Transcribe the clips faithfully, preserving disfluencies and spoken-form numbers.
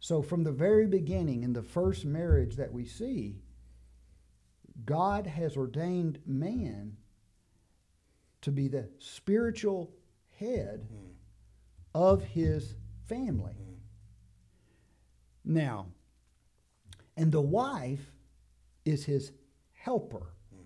So from the very beginning, in the first marriage that we see, God has ordained man to be the spiritual head mm. of his family. Mm. Now, and the wife is his helper.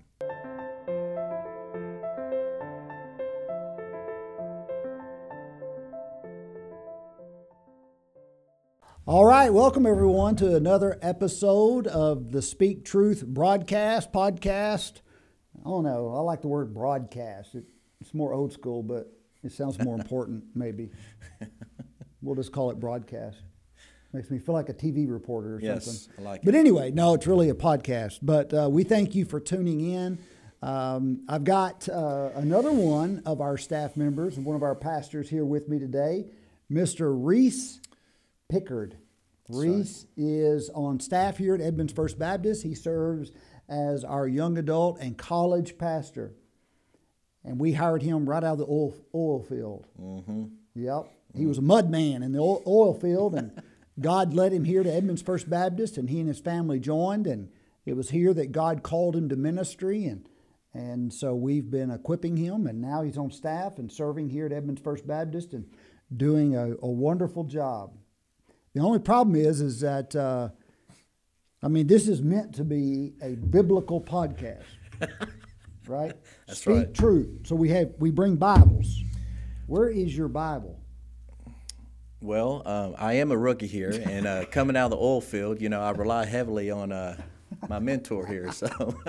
All right, welcome everyone to another episode of the Speak Truth broadcast, podcast. I don't know, I like the word broadcast. It, it's more old school, but it sounds more important, maybe. We'll just call it broadcast. Makes me feel like a T V reporter or yes, something. I like it. But anyway, no, it's really a podcast. But uh, we thank you for tuning in. Um, I've got uh, another one of our staff members, one of our pastors here with me today, Mister Reese Pickard. Reese right. is on staff here at Edmonds First Baptist. He serves as our young adult and college pastor. And we hired him right out of the oil, oil field. Mm-hmm. Yep. Mm-hmm. He was a mud man in the oil, oil field, and God led him here to Edmonds First Baptist, and he and his family joined, and it was here that God called him to ministry, and and so we've been equipping him, and now he's on staff and serving here at Edmonds First Baptist and doing a, a wonderful job. The only problem is, is that, uh, I mean, this is meant to be a biblical podcast, right? That's Speak right. truth. So we have we bring Bibles. Where is your Bible? Well, um, I am a rookie here, and uh, coming out of the oil field, you know, I rely heavily on uh, my mentor here. So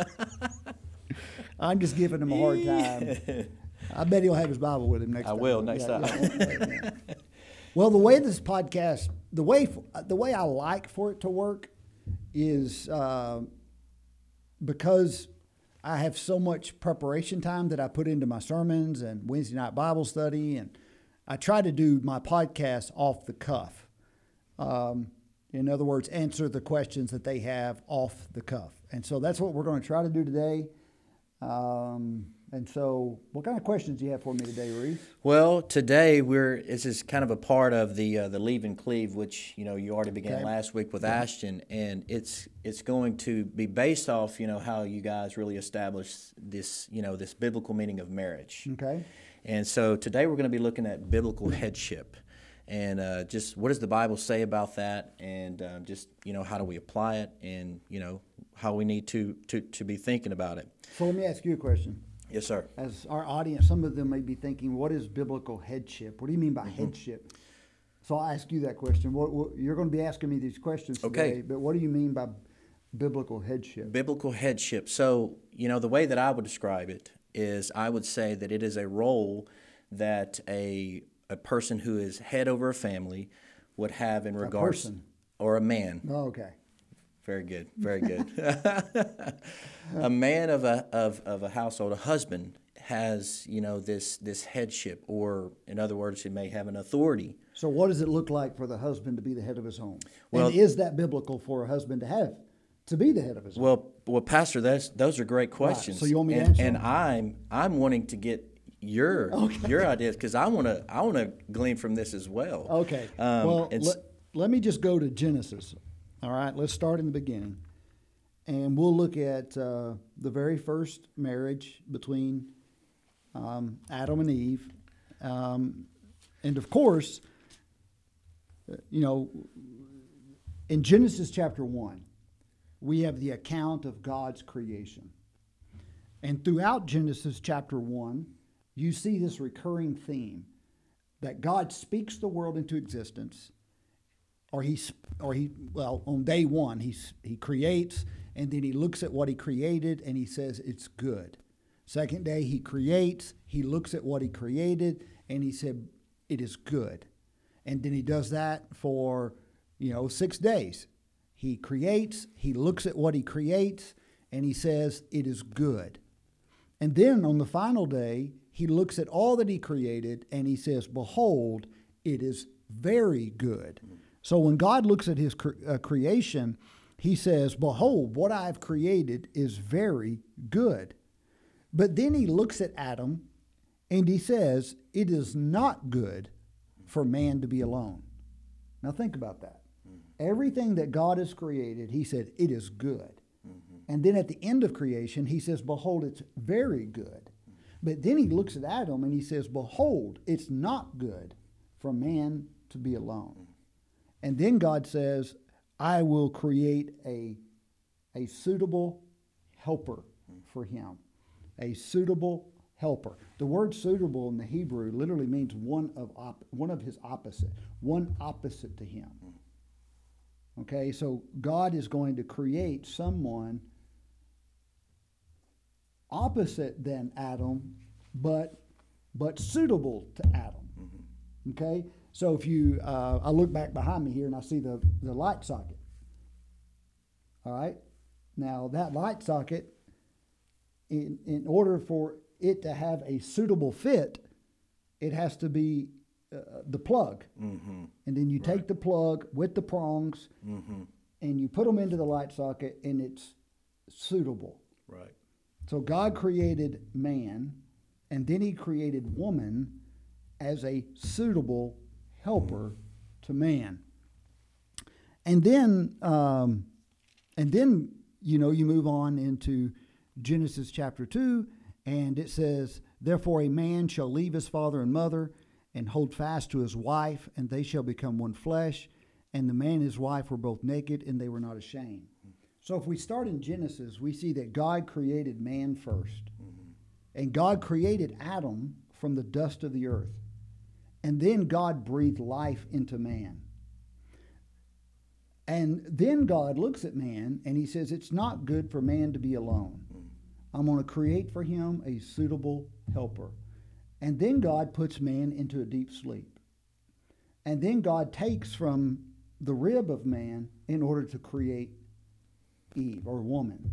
I'm just giving him a hard time. I bet he'll have his Bible with him next I time. I will next yeah, time. Yeah, yeah. Well, the way this podcast, the way the way I like for it to work is uh, because I have so much preparation time that I put into my sermons and Wednesday night Bible study, and I try to do my podcast off the cuff. Um, in other words, answer the questions that they have off the cuff. And so that's what we're going to try to do today. Um, and so what kind of questions do you have for me today, Reese? Well, today we're this is kind of a part of the uh, the Leave and Cleave, which you know you already began okay. last week with yeah. Ashton, and it's it's going to be based off you know how you guys really established this you know this biblical meaning of marriage. Okay. And so today we're going to be looking at biblical headship, and uh, just what does the Bible say about that, and uh, just you know how do we apply it, and you know how we need to to to be thinking about it. So let me ask you a question. Yes, sir. As our audience, some of them may be thinking, what is biblical headship? What do you mean by mm-hmm. headship? So I'll ask you that question. What, what, you're going to be asking me these questions today, okay. but what do you mean by biblical headship? Biblical headship. So, you know, the way that I would describe it is I would say that it is a role that a a person who is head over a family would have in regards... A person. Or a man. Oh, okay. Very good, very good. A man of a of, of a household, a husband, has you know this this headship, or in other words, he may have an authority. So, what does it look like for the husband to be the head of his home? Well, and is that biblical for a husband to have to be the head of his home? Well, well, Pastor, that's those are great questions. Right. So you want me to and, answer and them? I'm I'm wanting to get your okay. your ideas because I want to I want to glean from this as well. Okay. Um, well, let, let me just go to Genesis. All right, let's start in the beginning, and we'll look at uh, the very first marriage between um, Adam and Eve, um, and of course, you know, in Genesis chapter one, we have the account of God's creation, and throughout Genesis chapter one, you see this recurring theme that God speaks the world into existence. Or he, or he, well, on day one, he, he creates, and then he looks at what he created, and he says it's good. Second day, he creates, he looks at what he created, and he said it is good. And then he does that for, you know, six days. He creates, he looks at what he creates, and he says it is good. And then on the final day, he looks at all that he created, and he says, behold, it is very good. So when God looks at his cre- uh, creation, he says, behold, what I've created is very good. But then he looks at Adam and he says, it is not good for man to be alone. Now think about that. Everything that God has created, he said, it is good. Mm-hmm. And then at the end of creation, he says, behold, it's very good. Mm-hmm. But then he looks at Adam and he says, behold, it's not good for man to be alone. Mm-hmm. And then God says, I will create a, a suitable helper mm-hmm. for him. A suitable helper. The word suitable in the Hebrew literally means one of op- one of his opposite, one opposite to him. Mm-hmm. Okay, so God is going to create someone opposite than Adam, but but suitable to Adam. Mm-hmm. Okay, so if you, uh, I look back behind me here and I see the, the light socket. All right, now that light socket, in in order for it to have a suitable fit, it has to be Uh, the plug, mm-hmm. and then you right. take the plug with the prongs, mm-hmm. and you put them into the light socket, and it's suitable. Right. So God created man, and then He created woman as a suitable helper mm-hmm. to man. And then, um, and then you know, you move on into Genesis chapter two, and it says, "Therefore, a man shall leave his father and mother, and hold fast to his wife, and they shall become one flesh. And the man and his wife were both naked, and they were not ashamed." Mm-hmm. So if we start in Genesis, we see that God created man first. Mm-hmm. And God created Adam from the dust of the earth. And then God breathed life into man. And then God looks at man, and he says, it's not good for man to be alone. Mm-hmm. I'm going to create for him a suitable helper. And then God puts man into a deep sleep. And then God takes from the rib of man in order to create Eve, or woman.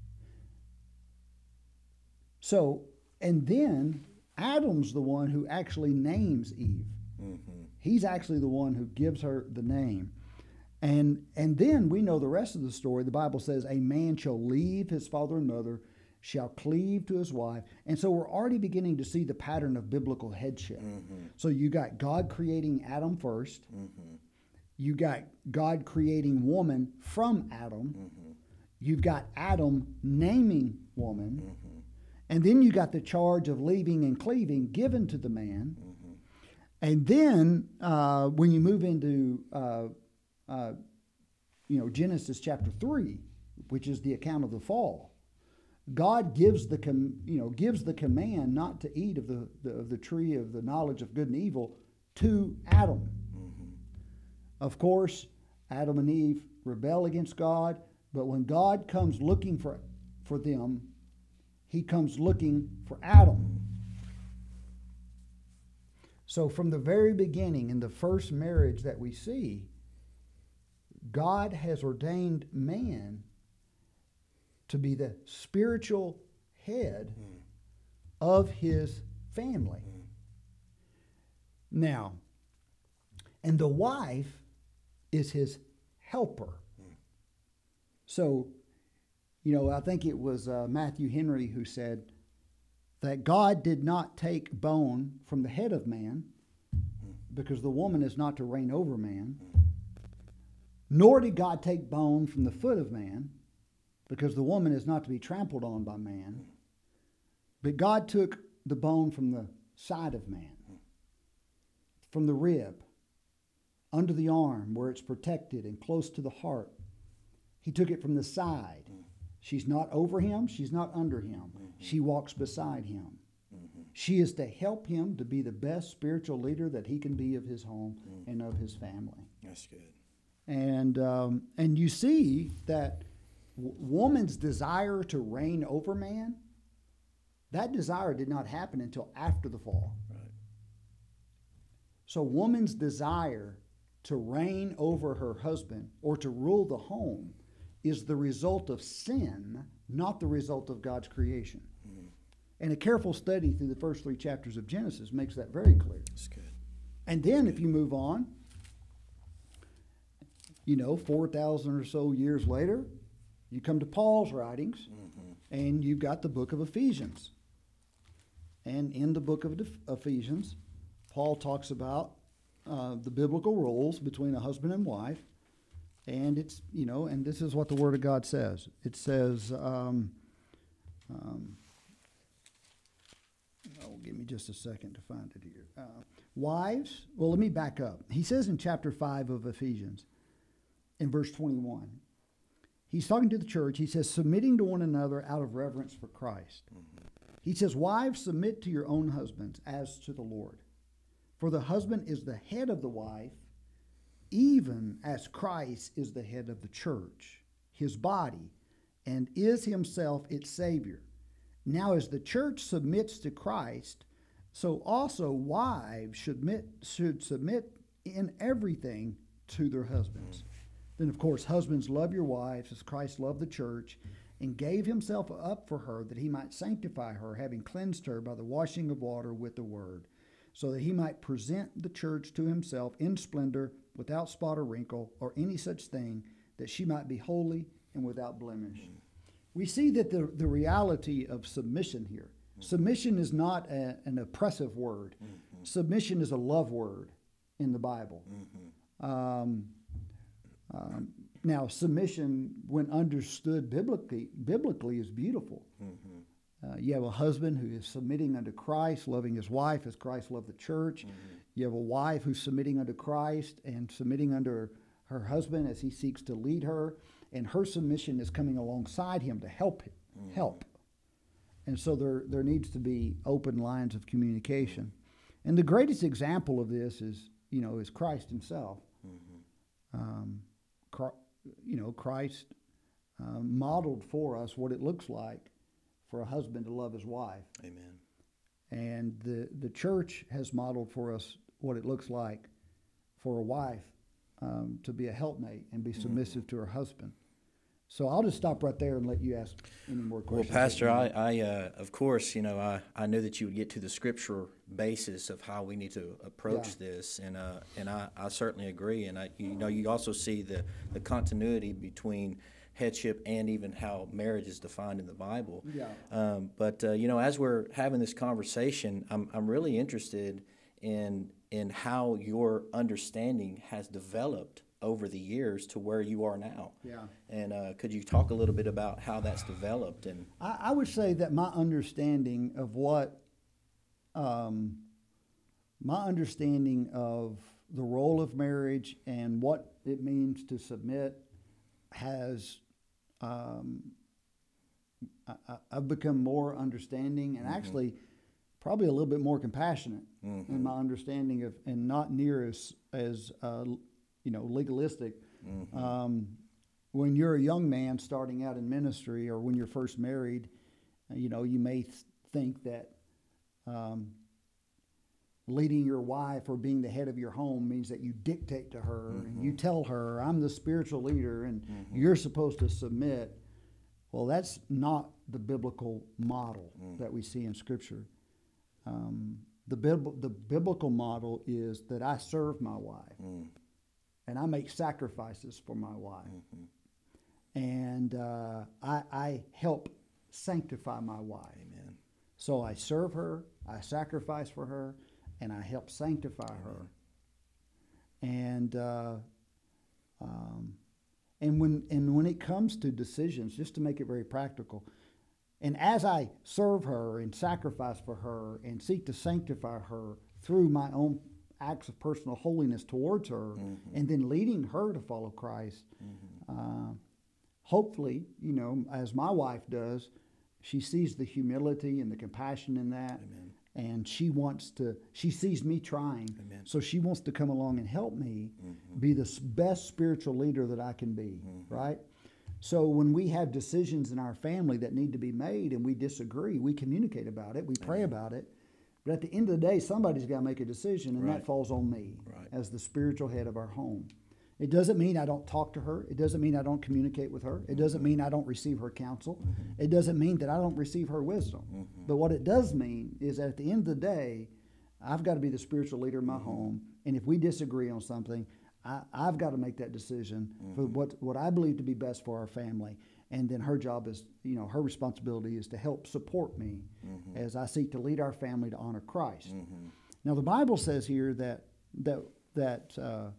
So, and then Adam's the one who actually names Eve. Mm-hmm. He's actually the one who gives her the name. And, and then we know the rest of the story. The Bible says, a man shall leave his father and mother, shall cleave to his wife. And so we're already beginning to see the pattern of biblical headship. Mm-hmm. So you got God creating Adam first. Mm-hmm. You got God creating woman from Adam. Mm-hmm. You've got Adam naming woman. Mm-hmm. And then you got the charge of leaving and cleaving given to the man. Mm-hmm. And then uh, when you move into uh, uh, you know, Genesis chapter three, which is the account of the fall, God gives the com, you know gives the command not to eat of the, the of the tree of the knowledge of good and evil to Adam. Mm-hmm. Of course, Adam and Eve rebel against God, but when God comes looking for for them, He comes looking for Adam. So from the very beginning, in the first marriage that we see, God has ordained man to be the spiritual head mm. of his family. Mm. Now, and the wife is his helper. Mm. So, you know, I think it was uh, Matthew Henry who said that God did not take bone from the head of man, mm. because the woman is not to reign over man, mm. nor did God take bone from the foot of man, because the woman is not to be trampled on by man. But God took the bone from the side of man, from the rib, under the arm where it's protected and close to the heart. He took it from the side. She's not over him. She's not under him. Mm-hmm. She walks beside him. Mm-hmm. She is to help him to be the best spiritual leader that he can be of his home mm. and of his family. That's good. And, um, and you see that woman's desire to reign over man, that desire did not happen until after the fall. Right. So woman's desire to reign over her husband or to rule the home is the result of sin, not the result of God's creation. Mm. And a careful study through the first three chapters of Genesis makes that very clear. That's good. And then if you move on, you know, four thousand or so years later, you come to Paul's writings, mm-hmm. and you've got the book of Ephesians. And in the book of Ephesians, Paul talks about uh, the biblical roles between a husband and wife. And it's, you know, and this is what the Word of God says. It says, um, um, oh, give me just a second to find it here. Uh, wives, well, let me back up. He says in chapter five of Ephesians, in verse twenty-one, he's talking to the church. He says, submitting to one another out of reverence for Christ. Mm-hmm. He says, wives, submit to your own husbands as to the Lord. For the husband is the head of the wife, even as Christ is the head of the church, his body, and is himself its Savior. Now, as the church submits to Christ, so also wives should submit, should submit in everything to their husbands. Mm. Then, of course, husbands, love your wives as Christ loved the church and gave himself up for her that he might sanctify her, having cleansed her by the washing of water with the word, so that he might present the church to himself in splendor, without spot or wrinkle, or any such thing, that she might be holy and without blemish. Mm. We see that the, the reality of submission here. Mm. Submission is not a, an oppressive word. Mm-hmm. Submission is a love word in the Bible. Mm-hmm. Um, um, now, submission, when understood biblically, biblically is beautiful. Mm-hmm. Uh, you have a husband who is submitting unto Christ, loving his wife as Christ loved the church. Mm-hmm. You have a wife who's submitting unto Christ and submitting under her husband as he seeks to lead her. And her submission is coming alongside him to help him, mm-hmm. help. And so there, there needs to be open lines of communication. And the greatest example of this is, you know, is Christ himself. Mm-hmm. Um, you know, Christ uh, modeled for us what it looks like for a husband to love his wife. Amen. And the, the church has modeled for us what it looks like for a wife um, to be a helpmate and be submissive mm-hmm. to her husband. So I'll just stop right there and let you ask any more questions. Well, Pastor, I, I uh, of course, you know, I, I knew that you would get to the scriptural basis of how we need to approach yeah. this, and uh, and I, I certainly agree. And I, you know, you also see the, the continuity between headship and even how marriage is defined in the Bible. Yeah. Um, but uh, you know, as we're having this conversation, I'm I'm really interested in in how your understanding has developed over the years to where you are now. Yeah. And uh, could you talk a little bit about how that's developed? And I, I would say that my understanding of what, um, my understanding of the role of marriage and what it means to submit has, um, I, I've become more understanding and mm-hmm. actually probably a little bit more compassionate mm-hmm. in my understanding of, and not near as, as, uh, you know, legalistic. Mm-hmm. Um, when you're a young man starting out in ministry, or when you're first married, uh, you know, you may th- think that um, leading your wife or being the head of your home means that you dictate to her mm-hmm. and you tell her, I'm the spiritual leader and mm-hmm. you're supposed to submit. Well, that's not the biblical model mm-hmm. that we see in Scripture. Um, the, bib- the biblical model is that I serve my wife. Mm. And I make sacrifices for my wife. Mm-hmm. And uh, I, I help sanctify my wife. Amen. So I serve her, I sacrifice for her, and I help sanctify Amen. her. And uh, um, and when and when it comes to decisions, just to make it very practical, and as I serve her and sacrifice for her and seek to sanctify her through my own acts of personal holiness towards her, mm-hmm. and then leading her to follow Christ. Mm-hmm. Uh, hopefully, you know, as my wife does, she sees the humility and the compassion in that. Amen. And she wants to, she sees me trying. Amen. So she wants to come along and help me mm-hmm. be the best spiritual leader that I can be, mm-hmm. right? So when we have decisions in our family that need to be made and we disagree, we communicate about it, we pray Amen. about it. But at the end of the day, somebody's got to make a decision, and right. that falls on me right. as the spiritual head of our home. It doesn't mean I don't talk to her. It doesn't mean I don't communicate with her. It doesn't mean I don't receive her counsel. Mm-hmm. It doesn't mean that I don't receive her wisdom. Mm-hmm. But what it does mean is that at the end of the day, I've got to be the spiritual leader in my mm-hmm. home, and if we disagree on something, I, I've got to make that decision mm-hmm. for what, what I believe to be best for our family. And then her job is, you know, her responsibility is to help support me mm-hmm. as I seek to lead our family to honor Christ. Mm-hmm. Now, the Bible says here that that that uh,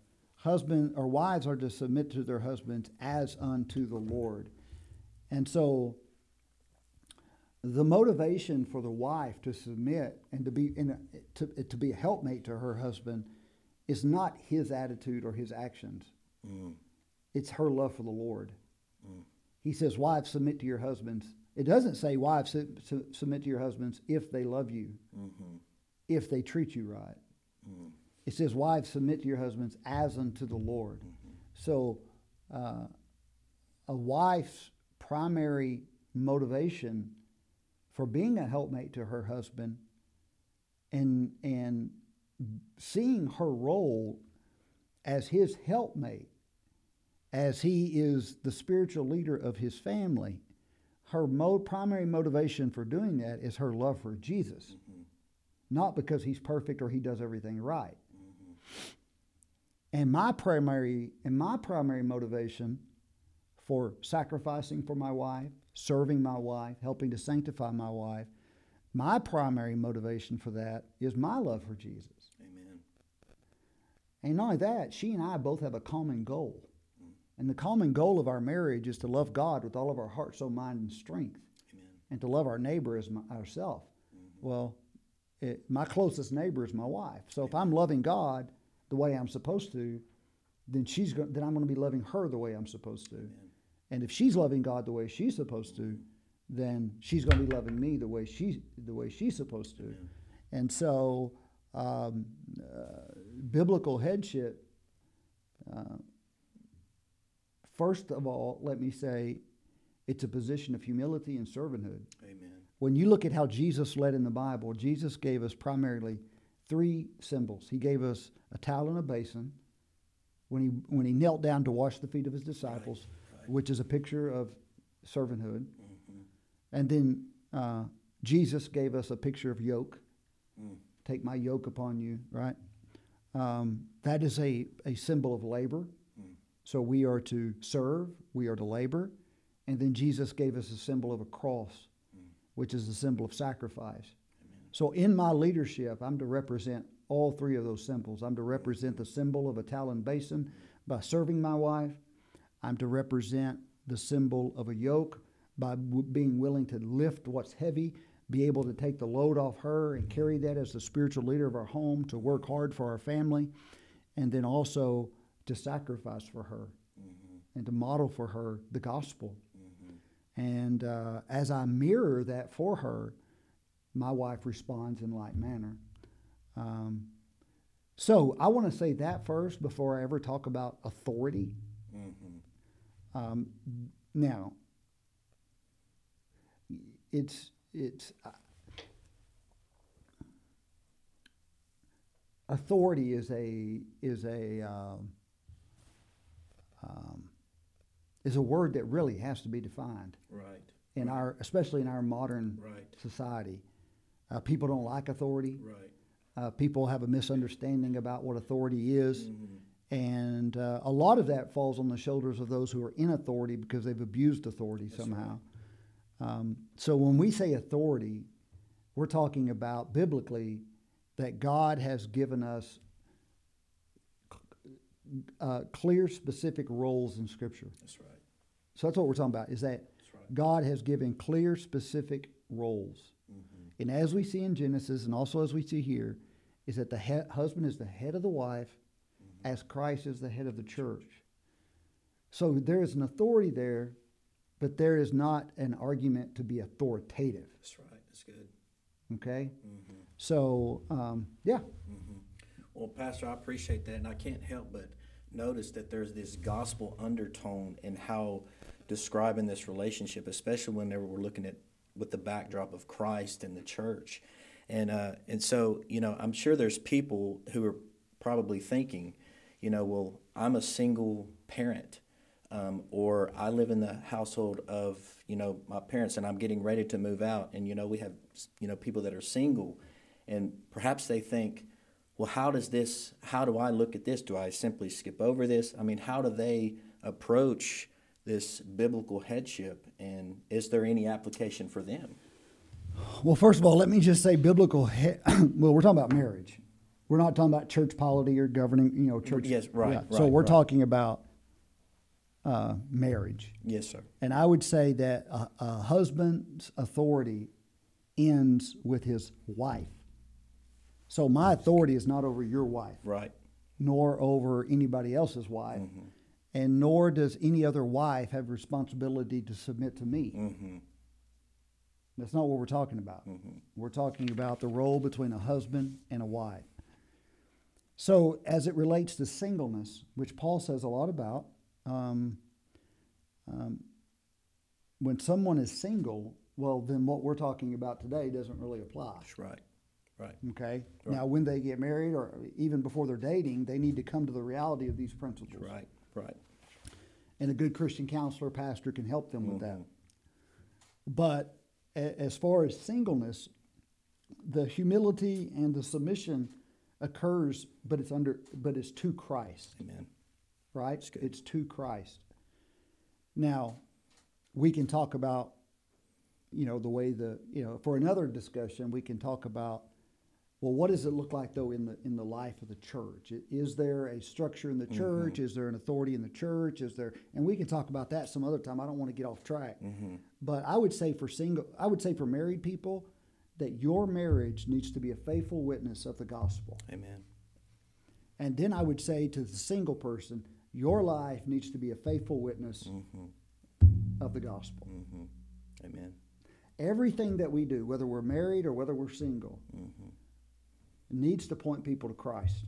husband or wives are to submit to their husbands as unto the Lord. And so the motivation for the wife to submit and to be in a, to, to be a helpmate to her husband is not his attitude or his actions. Mm. It's her love for the Lord. Mm. He says, wives, submit to your husbands. It doesn't say, wives, su- su- submit to your husbands if they love you, mm-hmm. if they treat you right. Mm. It says, wives, submit to your husbands as unto the Lord. Mm-hmm. So uh, a wife's primary motivation for being a helpmate to her husband and and seeing her role as his helpmate, as he is the spiritual leader of his family, her mo- primary motivation for doing that is her love for Jesus, mm-hmm. not because he's perfect or he does everything right. Mm-hmm. And my primary and my primary motivation for sacrificing for my wife, serving my wife, helping to sanctify my wife, my primary motivation for that is my love for Jesus. Amen. And not only that, she and I both have a common goal. Mm. And the common goal of our marriage is to love God with all of our heart, soul, mind, and strength. Amen. And to love our neighbor as my, ourselves. Mm-hmm. Well, it, my closest neighbor is my wife. So if I'm loving God the way I'm supposed to, then she's go- then I'm going to be loving her the way I'm supposed to. Amen. And if she's loving God the way she's supposed to, then she's going to be loving me the way she the way she's supposed to. Amen. And so, um, uh, biblical headship. Uh, first of all, let me say, it's a position of humility and servanthood. Amen. When you look at how Jesus led in the Bible, Jesus gave us primarily three symbols. He gave us a towel and a basin when he when he knelt down to wash the feet of his disciples. Right. Which is a picture of servanthood. Mm-hmm. And then uh, Jesus gave us a picture of yoke. Mm. Take my yoke upon you, right? Um, that is a, a symbol of labor. Mm. So we are to serve, we are to labor. And then Jesus gave us a symbol of a cross, mm. which is a symbol of sacrifice. Amen. So in my leadership, I'm to represent all three of those symbols. I'm to represent the symbol of a towel and basin by serving my wife. I'm to represent the symbol of a yoke by w- being willing to lift what's heavy, be able to take the load off her and carry that as the spiritual leader of our home, to work hard for our family, and then also to sacrifice for her mm-hmm. and to model for her the gospel. Mm-hmm. And uh, as I mirror that for her, my wife responds in like manner. Um, so I want to say that first before I ever talk about authority. Mm-hmm. Um, now, it's it's uh, authority is a is a um, um, is a word that really has to be defined. Right. In right. our, especially in our modern right. society, uh, people don't like authority. Right. Uh, people have a misunderstanding about what authority is. Mm-hmm. And uh, a lot of that falls on the shoulders of those who are in authority because they've abused authority That's somehow. Right. Um, so when we say authority, we're talking about biblically that God has given us uh, clear, specific roles in Scripture. That's right. So that's what we're talking about, is that right. God has given clear, specific roles. Mm-hmm. And as we see in Genesis and also as we see here, is that the he- husband is the head of the wife, as Christ is the head of the church. So there is an authority there, but there is not an argument to be authoritative. That's right. That's good. Okay? Mm-hmm. So, um, yeah. Mm-hmm. Well, Pastor, I appreciate that, and I can't help but notice that there's this gospel undertone in how describing this relationship, especially whenever we're looking at with the backdrop of Christ and the church. And, uh, and so, you know, I'm sure there's people who are probably thinking, you know, well, I'm a single parent, um, or I live in the household of, you know, my parents, and I'm getting ready to move out. And, you know, we have, you know, people that are single, and perhaps they think, well, how does this, how do I look at this? Do I simply skip over this? I mean, how do they approach this biblical headship, and is there any application for them? Well, first of all, let me just say biblical, he- well, we're talking about marriage. We're not talking about church polity or governing, you know, church. Yes, right, yeah. right, So we're right. talking about uh, marriage. Yes, sir. And I would say that a, a husband's authority ends with his wife. So my authority is not over your wife, Right. nor over anybody else's wife, Mm-hmm. and nor does any other wife have responsibility to submit to me. Mm-hmm. That's not what we're talking about. Mm-hmm. We're talking about the role between a husband and a wife. So as it relates to singleness, which Paul says a lot about, um, um, when someone is single, well, then what we're talking about today doesn't really apply. That's right. Right. Okay? Right. Now, when they get married or even before they're dating, they need to come to the reality of these principles. Right. Right. And a good Christian counselor, pastor can help them with that. Mm-hmm. But a- as far as singleness, the humility and the submission occurs, but it's under, but it's to Christ, Amen. right? That's good. It's to Christ. Now, we can talk about, you know, the way the, you know, for another discussion, we can talk about, well, what does it look like though in the in the life of the church? Is there a structure in the church? Mm-hmm. Is there an authority in the church? Is there, and we can talk about that some other time. I don't want to get off track. Mm-hmm. But I would say for single, I would say for married people, that your marriage needs to be a faithful witness of the gospel. Amen. And then I would say to the single person, your life needs to be a faithful witness Mm-hmm. of the gospel. Mm-hmm. Amen. Everything that we do, whether we're married or whether we're single, Mm-hmm. needs to point people to Christ.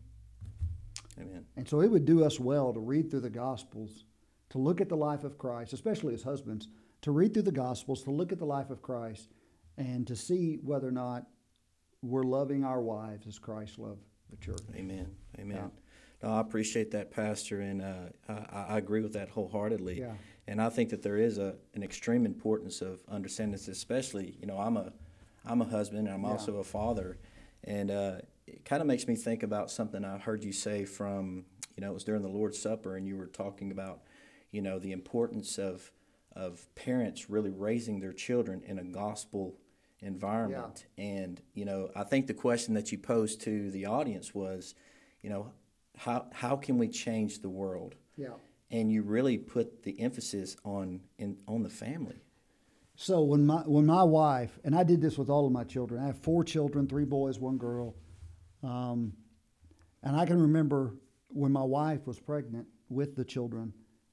Mm-hmm. Amen. And so it would do us well to read through the Gospels, to look at the life of Christ, especially as husbands, to read through the Gospels, to look at the life of Christ, and to see whether or not we're loving our wives as Christ loved the church. Amen. Amen. Yeah. No, I appreciate that, Pastor, and uh, I, I agree with that wholeheartedly. Yeah. And I think that there is a an extreme importance of understanding this, especially, you know, I'm a I'm a husband and I'm Yeah. also a father, and uh, it kind of makes me think about something I heard you say from, you know, it was during the Lord's Supper, and you were talking about, you know, the importance of of parents really raising their children in a gospel environment. And, you know, I think the question that you posed to the audience was, you know, how how can we change the world? Yeah. And you really put the emphasis on in on the family. So when my when my wife, and I did this with all of my children, I have four children, three boys, one girl, um, and I can remember when my wife was pregnant with the children,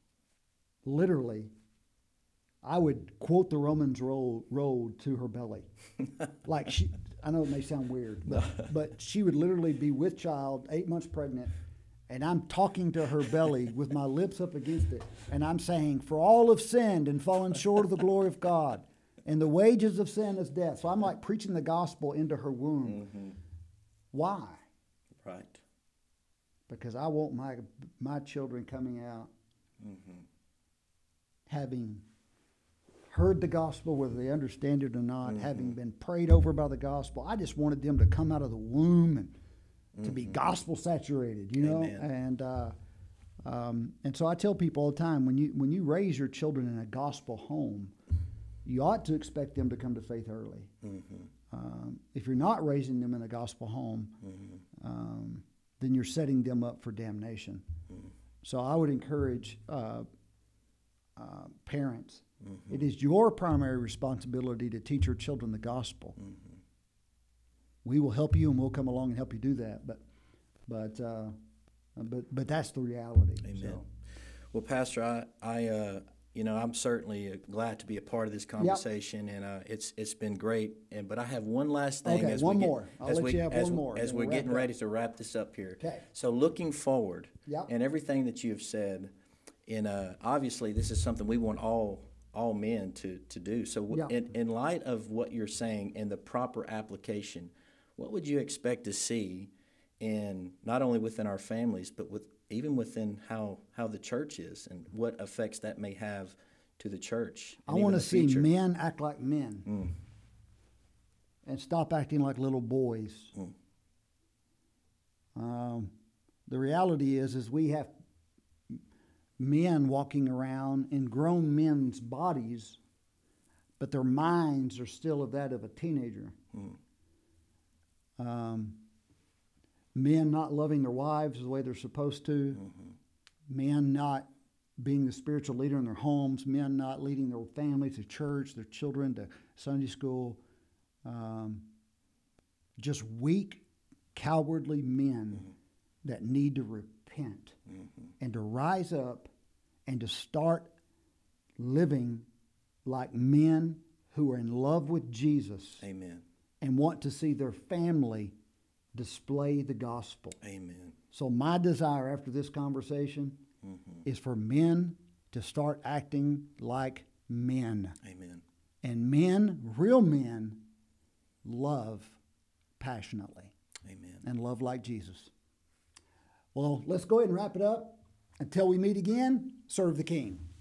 literally, I would quote the Romans road, road to her belly. Like she, I know it may sound weird, but, but she would literally be with child, eight months pregnant, and I'm talking to her belly with my lips up against it, and I'm saying, for all have sinned and fallen short of the glory of God, and the wages of sin is death. So I'm like preaching the gospel into her womb. Mm-hmm. Why? Right. Because I want my my children coming out Mm-hmm. having heard the gospel, whether they understand it or not, Mm-hmm. having been prayed over by the gospel. I just wanted them to come out of the womb and to be gospel saturated, you know. Amen. And uh, um, and so I tell people all the time, when you when you raise your children in a gospel home, you ought to expect them to come to faith early. Mm-hmm. Um, if you're not raising them in a gospel home, Mm-hmm. um, then you're setting them up for damnation. Mm-hmm. So I would encourage uh, uh, parents. Mm-hmm. It is your primary responsibility to teach your children the gospel. Mm-hmm. We will help you, and we'll come along and help you do that. But, but, uh, but, but that's the reality. Amen. So, Well, Pastor, I, I, uh, you know, I'm certainly uh, glad to be a part of this conversation, and uh, it's it's been great. And but I have one last thing. Okay, as one we get, more. I'll as let we, you have as, one more, As then we're we'll getting wrap it up. ready to wrap this up here. Okay. So looking forward, Yep. and everything that you have said, in uh, obviously this is something we want all all men to to do. So w- Yeah. in in light of what you're saying and the proper application, what would you expect to see in not only within our families, but with even within how how the church is, and what effects that may have to the church? I and even want to the see future? men act like men Mm. and stop acting like little boys. Mm. Um, the reality is, is we have men walking around in grown men's bodies, but their minds are still of that of a teenager. Mm. Um, men not loving their wives the way they're supposed to, men not being the spiritual leader in their homes, men not leading their families to church, their children to Sunday school, um, just weak, cowardly men mm-hmm. that need to repent mm-hmm. and to rise up and to start living like men who are in love with Jesus. Amen. And want to see their family display the gospel. Amen. So my desire after this conversation mm-hmm. is for men to start acting like men. Amen. And men, real men, love passionately. Amen. And love like Jesus. Well, let's go ahead and wrap it up. Until we meet again, serve the King.